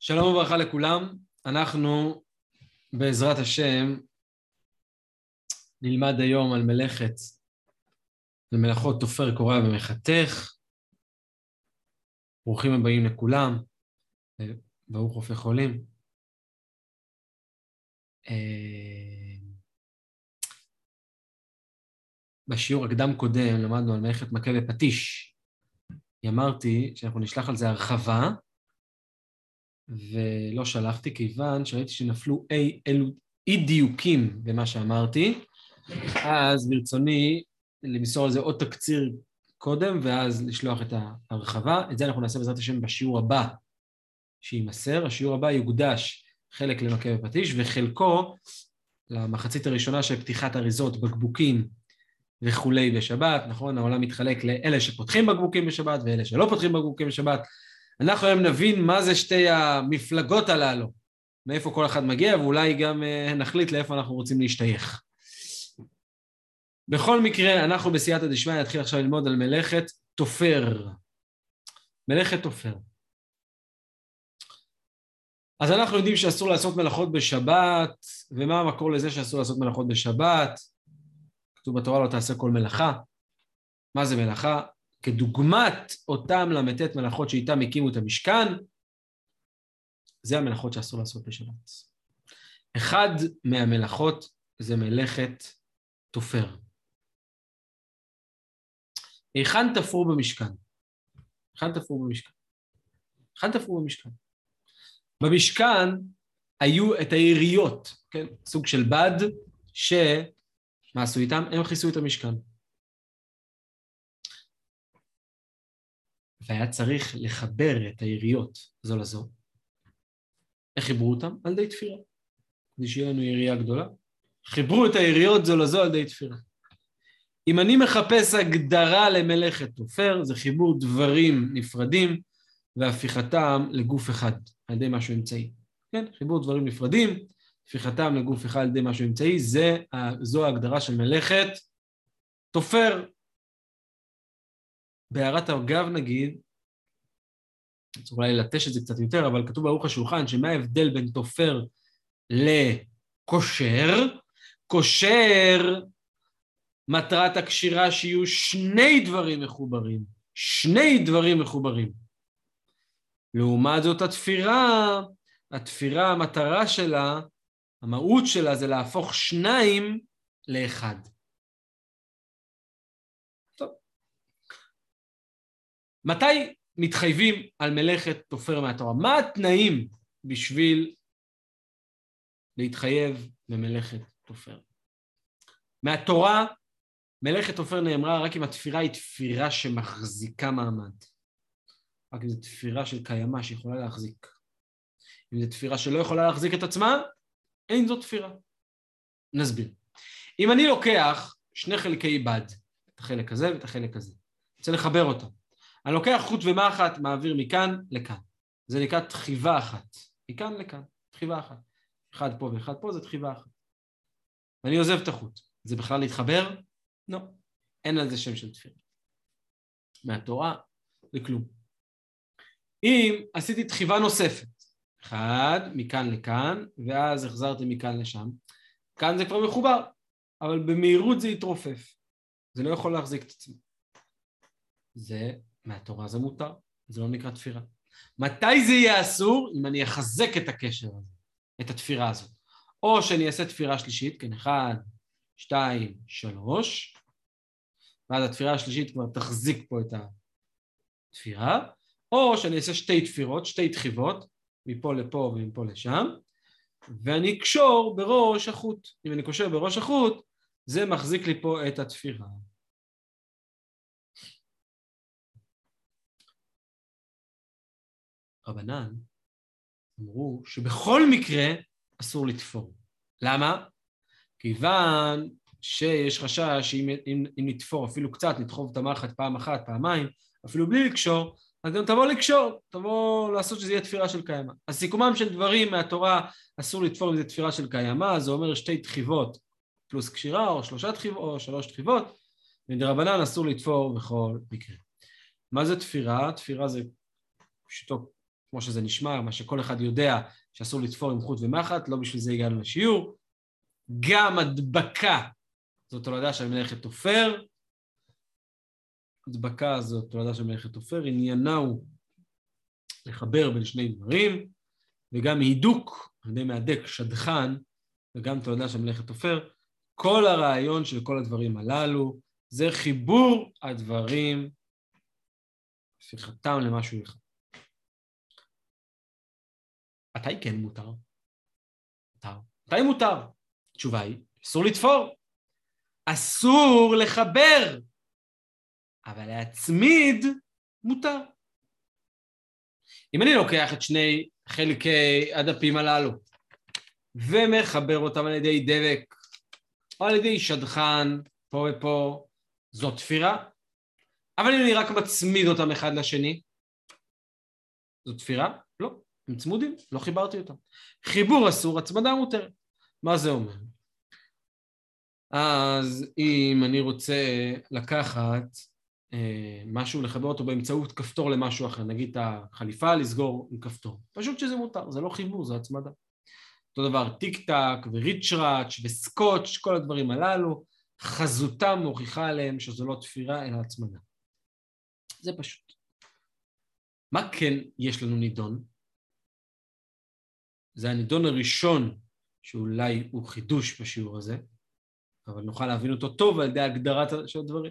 שלום וברכה לכולם, אנחנו בעזרת השם נלמד היום על מלאכת ומלאכות תופר קורע ומחתך. ברוכים הבאים לכולם, ברוך רופא חולים. בשיעור הקדם קודם למדנו על מלאכת מכה ופטיש. אמרתי שאנחנו נשלח על זה הרחבה, ולא שלחתי כיוון שראיתי שנפלו אי דיוקים במה שאמרתי, אז ברצוני למסור על זה עוד תקציר קודם ואז לשלוח את ההרחבה. את זה אנחנו נעשה בעזרת השם בשיעור הבא שימסר. השיעור הבא יוקדש חלק למכה ופטיש וחלקו למחצית הראשונה של פתיחת אריזות, בקבוקים וכולי בשבת. נכון, העולם מתחלק לאלה שפותחים בקבוקים בשבת ואלה שלא פותחים בקבוקים בשבת. אנחנו היום נבין מה זה שתי המפלגות הללו, מאיפה כל אחד מגיע, ואולי גם נחליט לאיפה אנחנו רוצים להשתייך. בכל מקרה, אנחנו בסייעתא דשמיא נתחיל עכשיו ללמוד על מלאכת תופר. מלאכת תופר. אז אנחנו יודעים שאסור לעשות מלאכות בשבת, ומה המקור לזה שאסור לעשות מלאכות בשבת? כתוב בתורה לא תעשה כל מלאכה. מה זה מלאכה? כדוגמת אותם למתת מלאכות שאיתם הקימו את המשכן, זה המלאכות שאסור לעשות בשבת. אחד מהמלאכות זה מלאכת תופר. היכן תפרו במשכן? היכן תפרו במשכן? היכן תפרו במשכן? במשכן היו את היריות, כן? סוג של בד, שמה עשו איתם? הם כיסו את המשכן. והיה צריך לחבר את היריות זו לזו. איך חיברו אותם? על ידי תפירה. כדי שיהיה לנו ירייה גדולה. חיברו את היריות זו לזו על ידי תפירה. אם אני מחפש הגדרה למלאכת תופר, זה חיבור דברים נפרדים, והפיכתם לגוף אחד, על ידי משהו אמצעי. כן? חיבור דברים נפרדים, הפיכתם לגוף אחד על ידי משהו אמצעי, זו ההגדרה של מלאכת תופר. בהערת אגב נגיד, צריך אולי לטש את זה קצת יותר, אבל כתוב בערוך השולחן, שמה ההבדל בין תופר לקושר? קושר, מטרת הקשירה שיהיו שני דברים מחוברים. שני דברים מחוברים. לעומת זאת התפירה, המטרה שלה, המהות שלה זה להפוך שניים לאחד. מתי מתחייבים על מלאכת תופר מהתורה? מה התנאים בשביל להתחייב במלאכת תופר? מהתורה, מלאכת תופר נאמרה רק אם התפירה היא תפירה שמחזיקה מעמד. רק אם זו תפירה של קיימה שיכולה להחזיק. אם זו תפירה שלא יכולה להחזיק את עצמה, אין זו תפירה. נסביר. אם אני לוקח שני חלקי בד, את החלק הזה ואת החלק הזה, רוצה לחבר אותם. אני לוקח חוט ומחט, מעביר מכאן לכאן. זה נקרא תחיבה אחת. מכאן לכאן, תחיבה אחת. אחד פה ואחד פה, זה תחיבה אחת. ואני עוזב את החוט. זה בכלל להתחבר? לא. אין על זה שם של תפירה. מהתורה, לכלום. אם עשיתי תחיבה נוספת, אחד, מכאן לכאן, ואז החזרתי מכאן לשם, כאן זה כבר מחובר, אבל במהירות זה יתרופף. זה לא יכול להחזיק את עצמו. זה מהתורה זה מותר, זה לא נקרא תפירה. מתי זה יהיה אסור? אם אני אחזק את הקשר הזה, את התפירה הזאת. או שאני אעשה תפירה שלישית, כן, 1, 2, 3, ואז התפירה השלישית כבר תחזיק פה את התפירה, או שאני אעשה שתי תפירות, שתי תחיבות, מפה לפה ומפה לשם, ואני אקשור בראש החוט. אם אני קושר בראש החוט, זה מחזיק לי פה את התפירה. רבנן אמרו שבכל מקרה אסור לתפור. למה? כיוון שיש חשש שאם נתפור אפילו קצת, נדחוב את המחט פעם אחת, פעמיים, אפילו בלי לקשור, אז גם תבוא לקשור, תבוא לעשות שזה יהיה תפירה של קיימה. אז סיכומם של דברים מהתורה אסור לתפור אם זה תפירה של קיימה, זה אומר שתי תחיבות פלוס קשירה, או 3 תחיבות, או 3 תחיבות, ודרבנן אסור לתפור בכל מקרה. מה זה תפירה? תפירה זה פשוטו כמו שזה נשמע, מה שכל אחד יודע שאסור לתפור עם חוט ומחט, לא בשביל זה הגענו לשיעור. גם הדבקה, זאת תולדה של מלאכת תופר. הדבקה זאת תולדה של מלאכת תופר, עניינה הוא לחבר בין שני דברים, וגם הידוק, על ידי מהדק, שדכן, וגם תולדה של מלאכת תופר. כל הרעיון של כל הדברים הללו, זה חיבור הדברים, הפיכתם למשהו אחד. מתי כן מותר? מתי מותר? התשובה היא, אסור לתפור. אסור לחבר. אבל להצמיד מותר. אם אני לוקח את שני חלקי הדפים הללו, ומחבר אותם על ידי דבק, או על ידי שדכן, פה ופה, זאת תפירה. אבל אם אני רק מצמיד אותם אחד לשני, זאת תפירה? לא. הם צמודים, לא חיברתי אותם. חיבור אסור, הצמדה מותרת. מה זה אומר? אז אם אני רוצה לקחת משהו, לחבר אותו באמצעות כפתור למשהו אחר, נגיד את החליפה, לסגור עם כפתור. פשוט שזה מותר, זה לא חיבור, זה הצמדה. אותו דבר, טיק טק וריצ'ראץ' וסקוץ', כל הדברים הללו, חזותם מוכיחה עליהם שזו לא תפירה אלא הצמדה. זה פשוט. מה כן יש לנו נידון? זה הנידון הראשון שאולי הוא חידוש בשיעור הזה, אבל נוכל להבין אותו טוב על ידי הגדרת של הדברים.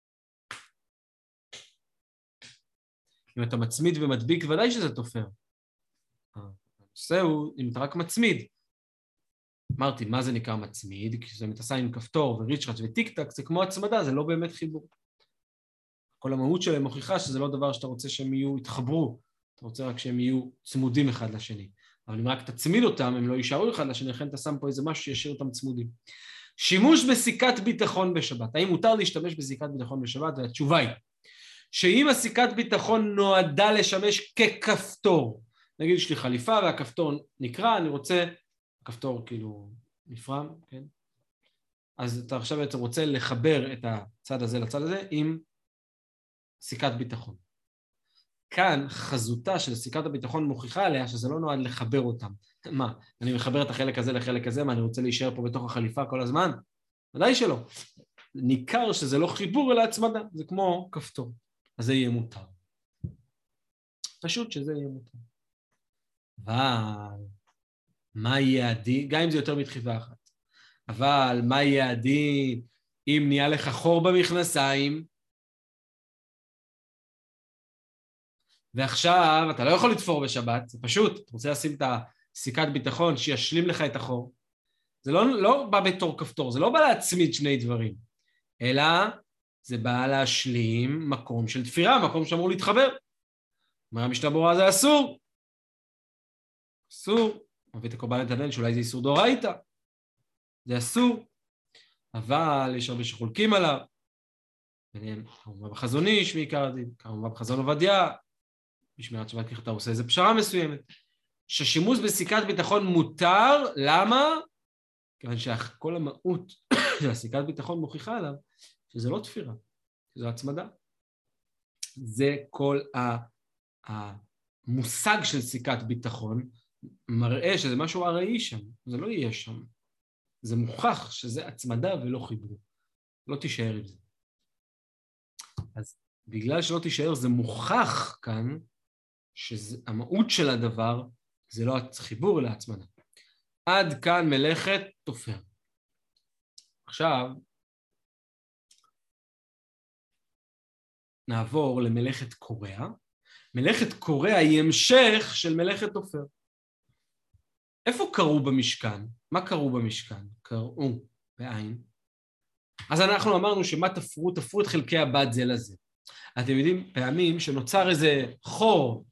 אם אתה מצמיד ומדביק, ודאי שזה תופר. הנושא הוא, אם אתה רק מצמיד, אמרתי, מה זה נקרא מצמיד? כי זה מתעשה עם כפתור וריצ'ראץ' וטיק טק, זה כמו הצמדה, זה לא באמת חיבור. כל המהות שלהם מוכיחה שזה לא דבר שאתה רוצה שהם יתחברו, אתה רוצה רק שהם יהיו צמודים אחד לשני. אבל אם רק תצמיד אותם, הם לא יישארו אחד לשני, לכן אתה שם פה איזה משהו שישאיר אותם צמודים. שימוש בסיכת ביטחון בשבת. האם מותר להשתמש בסיכת ביטחון בשבת? והתשובה היא, שאם הסיכת ביטחון נועדה לשמש ככפתור, נגיד יש לי חליפה והכפתור נקרא, אני רוצה, הכפתור כאילו נפרם, כן? אז אתה עכשיו בעצם רוצה לחבר את הצד הזה לצד הזה עם סיכת ביטחון. כאן חזותה של סיכת הביטחון מוכיחה עליה שזה לא נועד לחבר אותם. מה, אני מחבר את החלק הזה לחלק הזה, מה, אני רוצה להישאר פה בתוך החליפה כל הזמן? ודאי שלא. ניכר שזה לא חיבור אלא הצמדה, זה כמו כפתור. אז זה יהיה מותר. פשוט שזה יהיה מותר. אבל מה יהיה הדין? גם אם זה יותר מדחיפה אחת. אבל מה יהיה הדין אם נהיה לך חור במכנסיים, ועכשיו אתה לא יכול לתפור בשבת, זה פשוט, אתה רוצה לשים את הסיכת ביטחון שישלים לך את החור. זה לא בא בתור כפתור, זה לא בא להצמיד שני דברים, אלא זה בא להשלים מקום של תפירה, מקום שאמור להתחבר. אומר המשנה ברורה, זה אסור. אסור. מביא את הקורבן נתנאל שאולי זה איסור דאורייתא. זה אסור. אבל יש הרבה שחולקים עליו. ביניהם, כמובן בחזון איש מעיקר הדין, כמובן בחזון עובדיה. בשמירת שבת ככה אתה עושה איזו פשרה מסוימת. ששימוש בסיכת ביטחון מותר, למה? כיוון שכל המהות של הסיכת ביטחון מוכיחה עליו, שזה לא תפירה, שזו הצמדה. זה כל המושג של סיכת ביטחון, מראה שזה משהו הראי שם, זה לא יהיה שם. זה מוכח שזה הצמדה ולא חיבור. לא תישאר עם זה. אז בגלל שלא תישאר, זה מוכח כאן, שהמהות של הדבר זה לא החיבור אלא הצמדה. עד כאן מלאכת תופר. עכשיו נעבור למלאכת קורע. מלאכת קורע היא המשך של מלאכת תופר. איפה קראו במשכן? מה קראו במשכן? קראו בעין. אז אנחנו אמרנו שמה תפרו? תפרו את חלקי הבד זה לזה. אתם יודעים, פעמים שנוצר איזה חור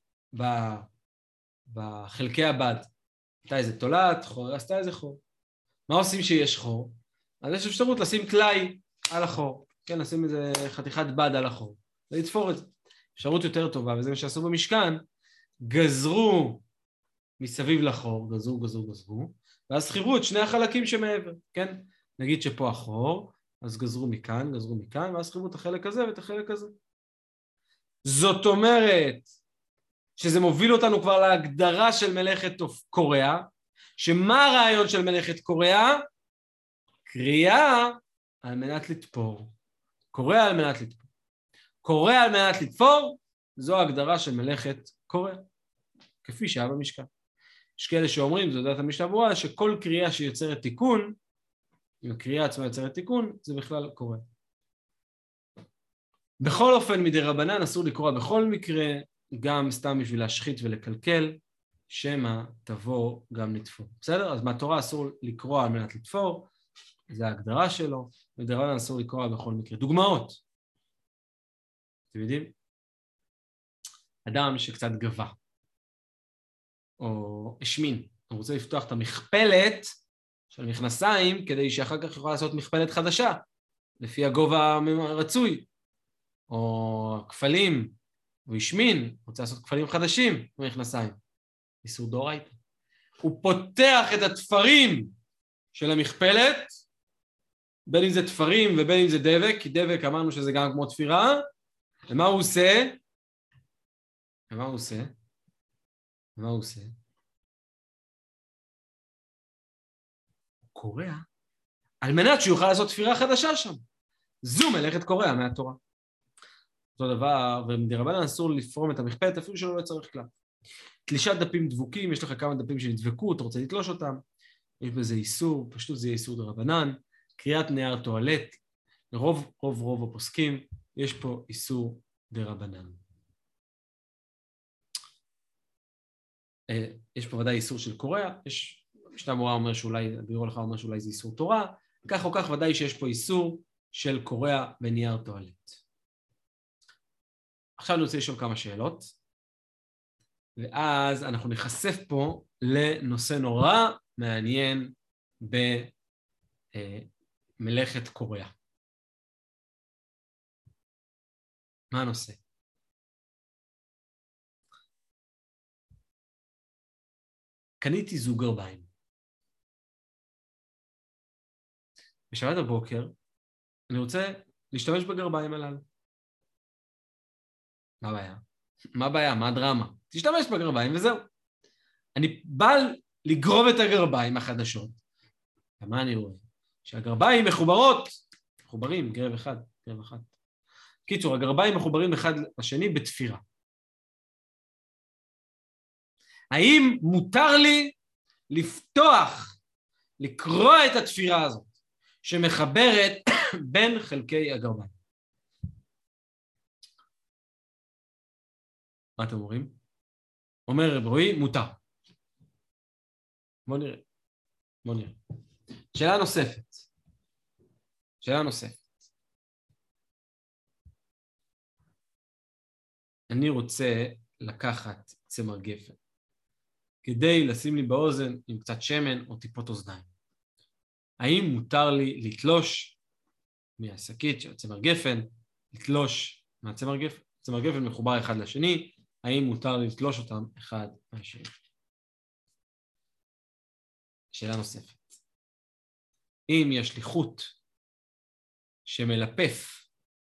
בחלקי הבד. הייתה איזה תולעת, חור, עשתה איזה חור. מה עושים שיש חור? אז יש אפשרות לשים טלאי על החור. כן, לשים איזה חתיכת בד על החור. ולתפור את זה. אפשרות יותר טובה, וזה מה שעשו במשכן, גזרו מסביב לחור, גזרו, ואז חיברו את שני החלקים שמעבר, כן? נגיד שפה החור, אז גזרו מכאן, ואז חיברו את החלק הזה ואת החלק הזה. זאת אומרת, שזה מוביל אותנו כבר להגדרה של מלאכת קוריאה, שמה הרעיון של מלאכת קוריאה? קריאה על מנת לתפור. קוריאה על מנת לתפור. קוריאה על מנת לתפור, זו ההגדרה של מלאכת קוריאה, כפי שהיה במשכן. יש כאלה שאומרים, זו דעת המשנה ברורה, שכל קריאה שיוצרת תיקון, אם הקריאה עצמה יוצרת תיקון, זה בכלל קוריאה. בכל אופן, מדי רבנן אסור לקרוא בכל מקרה, גם סתם בשביל להשחית ולקלקל, שמא תבוא גם לתפור. בסדר? אז מהתורה אסור לקרוא על מנת לתפור, זה ההגדרה שלו, מדי רבנן אסור לקרוא בכל מקרה. דוגמאות. אתם יודעים? אדם שקצת גבה, או השמין, הוא רוצה לפתוח את המכפלת של מכנסיים, כדי שאחר כך יוכל לעשות מכפלת חדשה, לפי הגובה הרצוי, או כפלים, הוא השמין, רוצה לעשות כפלים חדשים במכנסיים, איסור דאורייתא. הוא פותח את התפרים של המכפלת, בין אם זה תפרים ובין אם זה דבק, כי דבק אמרנו שזה גם כמו תפירה, ומה הוא עושה? ומה הוא עושה? ומה הוא עושה? הוא קורע, על מנת שהוא יוכל לעשות תפירה חדשה שם. זו מלאכת קורע מהתורה. אותו דבר, ומדי רבנן אסור לפרום את המכפלת, אפילו שלא לא צריך כלל. תלישת דפים דבוקים, יש לך כמה דפים שנדבקו, אתה רוצה לתלוש אותם, יש בזה איסור, פשוט זה איסור דרבנן, קריאת נייר טואלט, רוב הפוסקים, יש פה איסור דרבנן. יש פה ודאי איסור של קורע, משנה מורה אומר שאולי, בירו לך אומר שאולי זה איסור תורה, כך או כך ודאי שיש פה איסור של קורע בנייר טואלט. עכשיו אני רוצה לשאול כמה שאלות, ואז אנחנו נחשף פה לנושא נורא מעניין במלאכת קוריאה. מה הנושא? קניתי זוג גרביים. בשבת הבוקר אני רוצה להשתמש בגרביים הללו. מה הבעיה? מה הבעיה? מה הדרמה? תשתמש בגרביים וזהו. אני בא לגרוב את הגרביים החדשות. ומה אני רואה? שהגרביים מחוברים, גרב אחד. קיצור, הגרביים מחוברים אחד לשני בתפירה. האם מותר לי לפתוח, לקרוע את התפירה הזאת, שמחברת בין חלקי הגרביים? מה אתם אומרים? אומר רב רועי, מותר. בוא נראה. שאלה נוספת. אני רוצה לקחת צמר גפן, כדי לשים לי באוזן עם קצת שמן או טיפות אוזניים. האם מותר לי לתלוש מהשקית של צמר גפן, לתלוש מהצמר גפן? צמר גפן מחובר אחד לשני, האם מותר לי לתלוש אותם אחד מהשני? שאלה נוספת. אם יש לי חוט שמלפף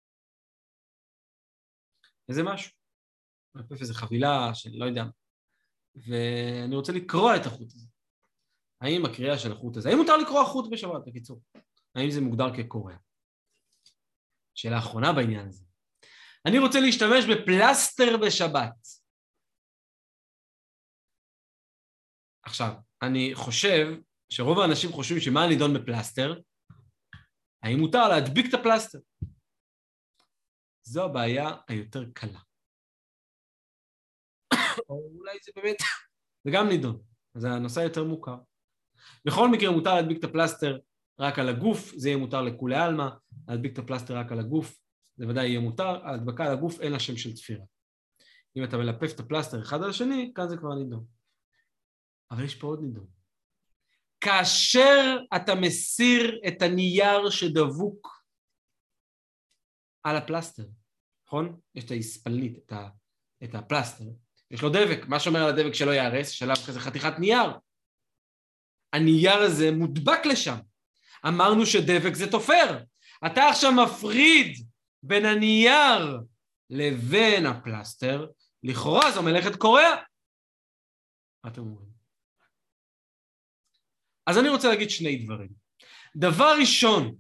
איזה משהו, מלפף איזה חבילה של לא יודע, ואני רוצה לקרוע את החוט הזה, האם הקריאה של החוט הזה, האם מותר לקרוע חוט בשבת בקיצור? האם זה מוגדר כקורע? שאלה האחרונה בעניין הזה. אני רוצה להשתמש בפלסטר בשבת. עכשיו, אני חושב שרוב האנשים חושבים שמה הנידון בפלסטר, האם מותר להדביק את הפלסטר? זו הבעיה היותר קלה. או אולי זה באמת, זה גם נידון, אז הנושא יותר מוכר. בכל מקרה מותר להדביק את הפלסטר רק על הגוף, זה יהיה מותר לכולי עלמא, להדביק את הפלסטר רק על הגוף, זה ודאי יהיה מותר, ההדבקה על הגוף אין לה שם של תפירה. אם אתה מלפף את הפלסטר אחד על השני, כאן זה כבר נידון. אבל יש פה עוד נידון. כאשר אתה מסיר את הנייר שדבוק על הפלסטר, נכון? יש את ההספלנית, את הפלסטר, יש לו דבק, מה שאומר על הדבק שלא יערס, שלב כזה חתיכת נייר. הנייר הזה מודבק לשם. אמרנו שדבק זה תופר. אתה עכשיו מפריד בין הנייר לבין הפלסטר, לכאורה זו מלאכת קורע. מה אתם אומרים? אז אני רוצה להגיד שני דברים. דבר ראשון,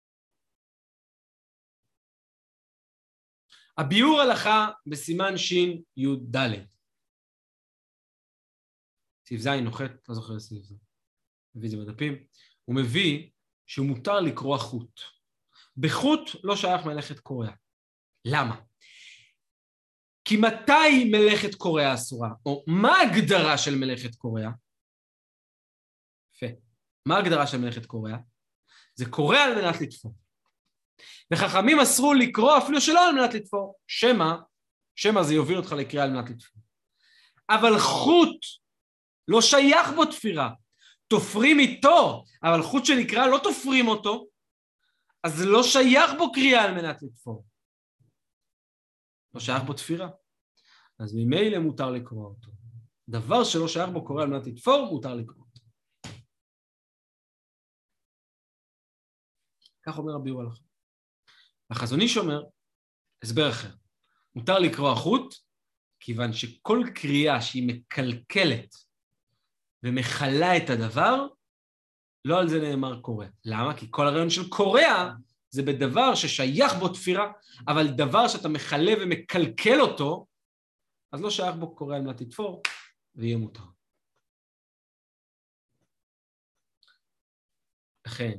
הביאור הלכה בסימן שין י' ד'. סעיף זין נוחת, לא זוכר סעיף זין. מביא את זה בדפים. הוא מביא שמותר לקרוע חוט. בחוט לא שייך מלאכת קורע. למה? כי מתי מלאכת קורע אסורה? או מה ההגדרה של מלאכת קורע? יפה. מה ההגדרה של מלאכת קורע? זה קורע על מנת לתפור. וחכמים אסרו לקרוא אפילו שלא על מנת לתפור. שמא זה יוביל אותך לקריאה על מנת לתפור. אבל חוט לא שייך בו תפירה. תופרים איתו, אבל חוט שנקרא לא תופרים אותו, אז לא שייך בו קריאה על מנת לתפור. לא שייך בו תפירה. אז ממילא מותר לקרוא אותו. דבר שלא שייך בו קורא על מנת לתפור, מותר לקרוא אותו. כך אומר הביאור הלכה. החזון איש אומר, הסבר אחר. מותר לקרוא חוט, כיוון שכל קריאה שהיא מקלקלת ומחלה את הדבר, לא על זה נאמר קורא. למה? כי כל הרעיון של קורא זה בדבר ששייך בו תפירה, אבל דבר שאתה מחלה ומקלקל אותו, אז לא שייך בו קורא על מנת לתפור, ויהיה מותר. לכן,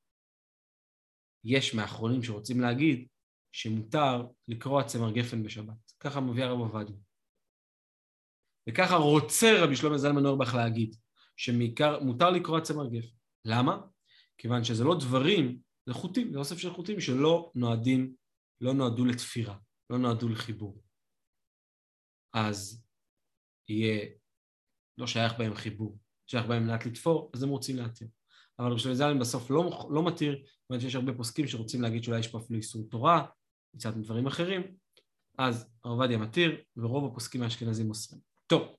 יש מאחרונים שרוצים להגיד שמותר לקרוע צמר גפן בשבת. ככה מביא הרב עובדיה. וככה רוצה רבי שלמה זלמן אוירבך להגיד, שמותר לקרוע צמר גפן. למה? כיוון שזה לא דברים, זה חוטים, זה אוסף של חוטים שלא נועדו לתפירה, לא נועדו לחיבור. אז יהיה, לא שייך בהם חיבור, שייך בהם מעט לתפור, אז הם רוצים להתיר. אבל רבי שלמה זלמן בסוף לא מתיר, כיוון שיש הרבה פוסקים שרוצים להגיד שאולי יש פה אפילו איסור תורה, מצד דברים אחרים, אז הרב עובדיה מתיר, ורוב הפוסקים האשכנזים אוסרים. טוב.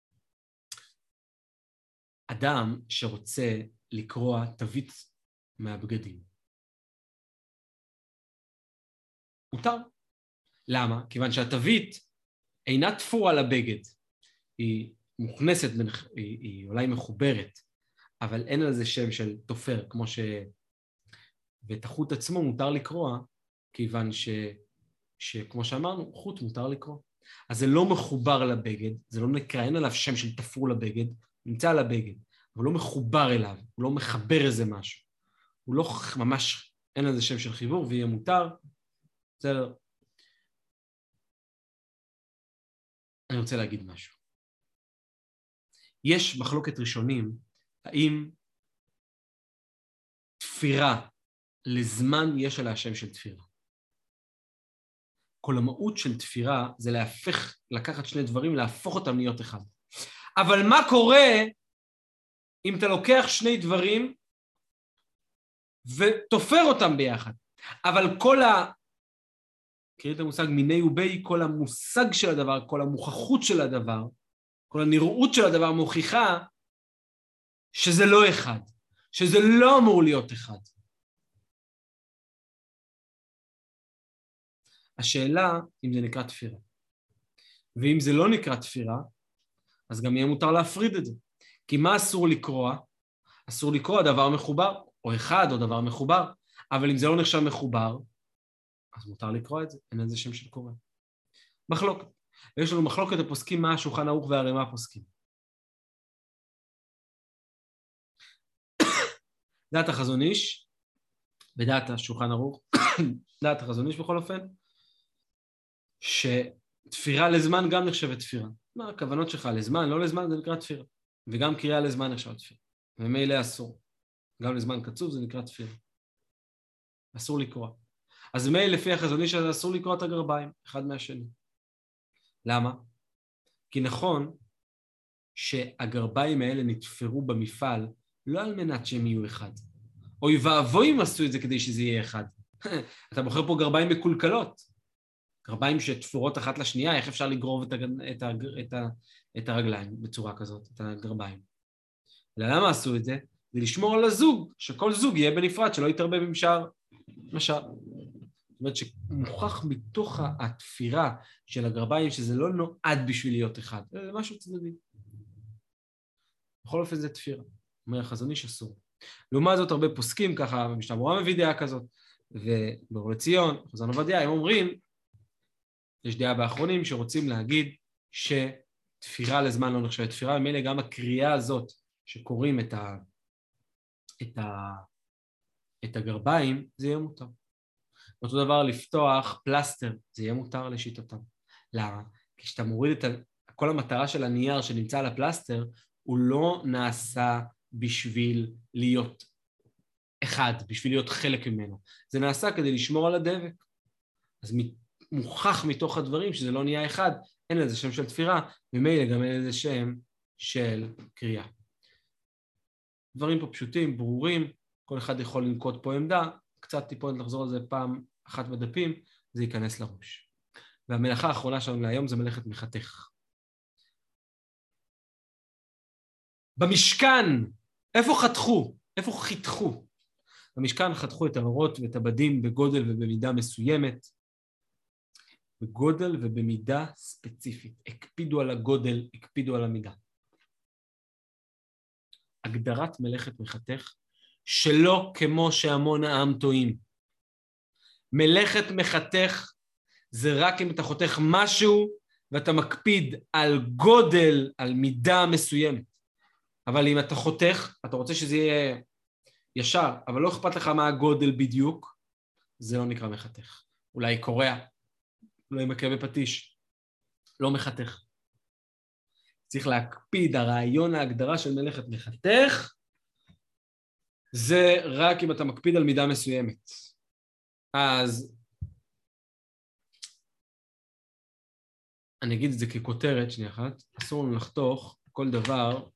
אדם שרוצה לקרוע תווית מהבגדים. מותר. למה? כיוון שהתווית אינה תפורה לבגד. היא מוכנסת, היא אולי מחוברת, אבל אין על זה שם של תופר, כמו ואת החוט עצמו מותר לקרוע, כיוון שכמו שאמרנו, חוט מותר לקרוע. אז זה לא מחובר לבגד, זה לא נקרא, אין עליו שם של תפור לבגד, נמצא על הבגד, אבל לא מחובר אליו, הוא לא מחבר איזה משהו. הוא לא ממש, אין לזה שם של חיבור, ויהיה מותר. בסדר. אני רוצה להגיד משהו. יש מחלוקת ראשונים, האם תפירה לזמן יש עליה שם של תפירה. כל המהות של תפירה זה לקחת שני דברים, להפוך אותם להיות אחד. אבל מה קורה אם אתה לוקח שני דברים ותופר אותם ביחד? אבל קריא את המושג מיני ובי, כל המושג של הדבר, כל המוכחות של הדבר, כל הנראות של הדבר מוכיחה שזה לא אחד, שזה לא אמור להיות אחד. השאלה אם זה נקרא תפירה. ואם זה לא נקרא תפירה, אז גם יהיה מותר להפריד את זה. כי מה אסור לקרוע? אסור לקרוע דבר מחובר, או אחד, או דבר מחובר, אבל אם זה לא נחשב מחובר, אז מותר לקרוא את זה, אין איזה שם של קורא. מחלוקת. ויש לנו מחלוקת הפוסקים מה השולחן ערוך והרימה פוסקים. דעת החזון איש, בדעת השולחן ערוך, דעת החזון איש בכל אופן, שתפירה לזמן גם נחשבת תפירה. מה הכוונות שלך לזמן, לא לזמן, זה נקרא תפירה. וגם קריאה לזמן נחשבת תפירה. ומילא אסור. גם לזמן קצוב זה נקרא תפירה. אסור לקרוא. אז מילא לפי החזון איש הזה אסור לקרוא את הגרביים, אחד מהשני. למה? כי נכון שהגרביים האלה נתפרו במפעל לא על מנת שהם יהיו אחד. אוי ואבוי אם עשו את זה כדי שזה יהיה אחד. אתה בוחר פה גרביים מקולקלות. גרביים שתפורות אחת לשנייה, איך אפשר לגרוב את הרגליים בצורה כזאת, את הגרביים. למה עשו את זה? זה לשמור על הזוג, שכל זוג יהיה בנפרד, שלא יתרבה במשאר. משל. זאת אומרת שמוכח מתוך התפירה של הגרביים שזה לא נועד בשביל להיות אחד, זה משהו צדדי. בכל אופן זה תפירה. אומר החזון איש אסור. לעומת זאת הרבה פוסקים ככה, במשנה ברורה מביא דעה כזאת, ובאור לציון, חזון עובדיה, הם אומרים, יש דעה באחרונים שרוצים להגיד שתפירה לזמן לא נחשבת תפירה, ומילא גם הקריאה הזאת שקוראים את הגרביים, זה יהיה מותר. אותו דבר לפתוח פלסטר, זה יהיה מותר לשיטתם. למה? כי כשאתה מוריד כל המטרה של הנייר שנמצא על הפלסטר, הוא לא נעשה בשביל להיות אחד, בשביל להיות חלק ממנו. זה נעשה כדי לשמור על הדבק. אז מוכח מתוך הדברים שזה לא נהיה אחד, אין לזה שם של תפירה, ומילא גם אין לזה שם של קריאה. דברים פה פשוטים, ברורים, כל אחד יכול לנקוט פה עמדה, קצת טיפונת לחזור על זה פעם אחת בדפים, זה ייכנס לראש. והמלאכה האחרונה שלנו להיום זה מלאכת מחתך. במשכן, איפה חתכו? איפה חיתכו? במשכן חתכו את האורות ואת הבדים בגודל ובמידה מסוימת, בגודל ובמידה ספציפית. הקפידו על הגודל, הקפידו על המידה. הגדרת מלאכת מחתך, שלא כמו שהמון העם טועים. מלאכת מחתך זה רק אם אתה חותך משהו ואתה מקפיד על גודל, על מידה מסוימת. אבל אם אתה חותך, אתה רוצה שזה יהיה ישר, אבל לא אכפת לך מה הגודל בדיוק, זה לא נקרא מחתך. אולי קורע, אולי מכה בפטיש, לא מחתך. צריך להקפיד, הרעיון ההגדרה של מלאכת מחתך, זה רק אם אתה מקפיד על מידה מסוימת. אז אני אגיד את זה ככותרת, שנייה אחת, אסור לנו לחתוך כל דבר,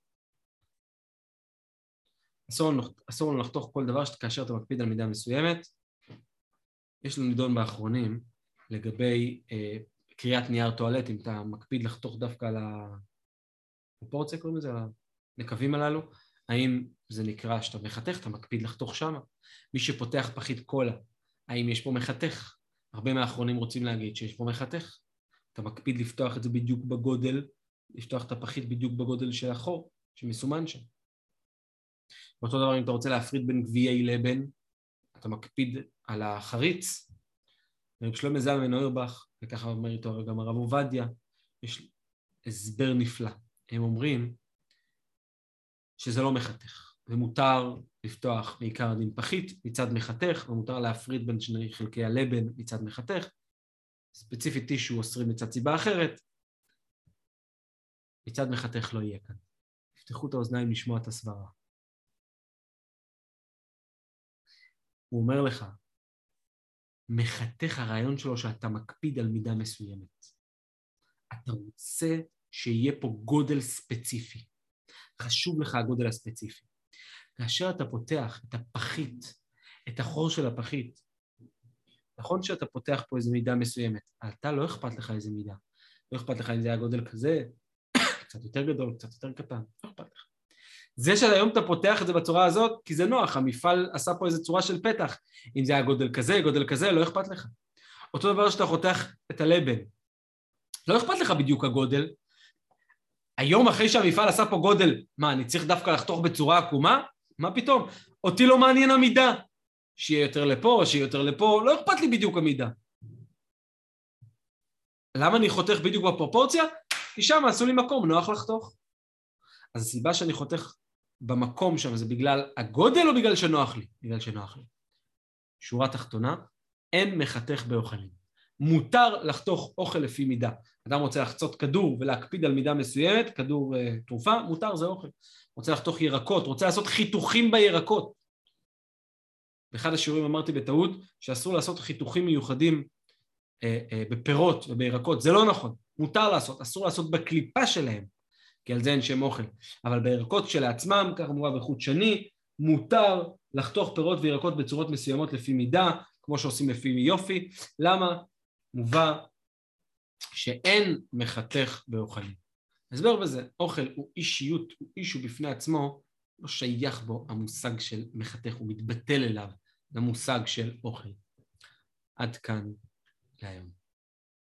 אסור לנו לחתוך כל דבר כאשר אתה מקפיד על מידה מסוימת. יש לנו נידון באחרונים לגבי קריאת נייר טואלט, אם אתה מקפיד לחתוך דווקא על הפרופורציה, קוראים לזה, על הנקבים הללו, האם זה נקרא שאתה מחתך, אתה מקפיד לחתוך שם? מי שפותח פחית קולה, האם יש פה מחתך? הרבה מהאחרונים רוצים להגיד שיש פה מחתך. אתה מקפיד לפתוח את זה בדיוק בגודל, לפתוח את הפחית בדיוק בגודל של החור, שמסומן שם. באותו דבר, אם אתה רוצה להפריד בין גביעי לבן, אתה מקפיד על החריץ. רב שלמה זלמן אוירבך, וככה אומר איתו גם הרב עובדיה, יש הסבר נפלא. הם אומרים שזה לא מחתך, ומותר לפתוח בעיקר דין פחית מצד מחתך, ומותר להפריד בין שני חלקי הלבן מצד מחתך, ספציפית טישו אוסרים מצד סיבה אחרת, מצד מחתך לא יהיה כאן. תפתחו את האוזניים לשמוע את הסברה. הוא אומר לך, מחתך הרעיון שלו שאתה מקפיד על מידה מסוימת. אתה רוצה שיהיה פה גודל ספציפי. חשוב לך הגודל הספציפי. כאשר אתה פותח את הפחית, את החור של הפחית, נכון שאתה פותח פה איזו מידה מסוימת, אתה לא אכפת לך איזו מידה. לא אכפת לך אם זה היה גודל כזה, קצת יותר גדול, קצת יותר קטן, לא אכפת לך. זה שהיום אתה פותח את זה בצורה הזאת, כי זה נוח, המפעל עשה פה איזו צורה של פתח. אם זה היה גודל כזה, לא אכפת לך. אותו דבר שאתה חותך את הלבן. לא אכפת לך בדיוק הגודל. היום אחרי שהמפעל עשה פה גודל, מה, אני צריך דווקא לחתוך בצורה עקומה? מה פתאום? אותי לא מעניין המידה. שיהיה יותר לפה, שיהיה יותר לפה, לא אכפת לי בדיוק המידה. למה אני חותך בדיוק בפרופורציה? כי שם עשו לי מקום, נוח לחתוך. אז הסיבה שאני חותך במקום שם זה בגלל הגודל או בגלל שנוח לי? בגלל שנוח לי. שורה תחתונה, אין מחתך באוכלים. מותר לחתוך אוכל לפי מידה. אדם רוצה לחצות כדור ולהקפיד על מידה מסוימת, כדור תרופה, מותר, זה אוכל. רוצה לחתוך ירקות, רוצה לעשות חיתוכים בירקות. באחד השיעורים אמרתי בטעות שאסור לעשות חיתוכים מיוחדים בפירות ובירקות. זה לא נכון, מותר לעשות, אסור לעשות בקליפה שלהם, כי על זה אין שם אוכל. אבל בירקות שלעצמם, כך מובא בחוט שני, מותר לחתוך פירות וירקות בצורות מסוימות לפי מידה, כמו שעושים לפי יופי. למה? מובא שאין מחתך באוכלים. הסבר בזה, אוכל הוא אישיות, הוא אישו בפני עצמו, לא שייך בו המושג של מחתך, הוא מתבטל אליו, למושג של אוכל. עד כאן להיום.